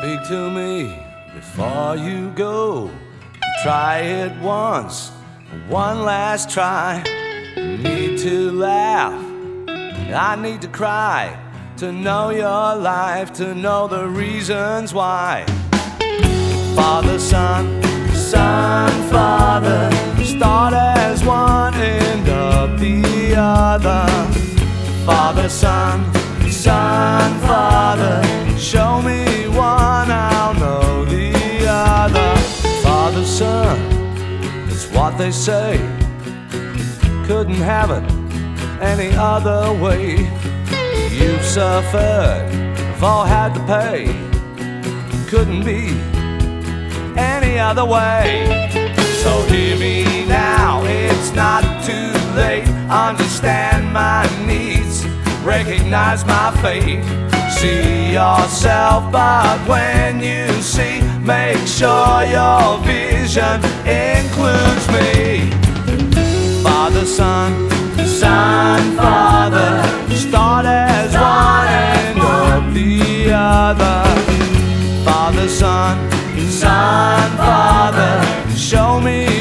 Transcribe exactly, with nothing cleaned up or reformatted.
Speak to me before you go. Try it once, one last try. Need to laugh, I need to cry, to know your life, to know the reasons why. Father, son, son, father, start as one, end up the other. Father, son, son, father, show me one, I'll know the other. Father, son, it's what they say. Couldn't have it any other way. You've suffered, we've all had to pay. Couldn't be any other way. So hear me now, it's not too late. Understand my needs, recognize my fate. See yourself, but when you see, make sure your vision includes me. Father, son, son, father, start as one, end up the other. Father, son, son, father, show me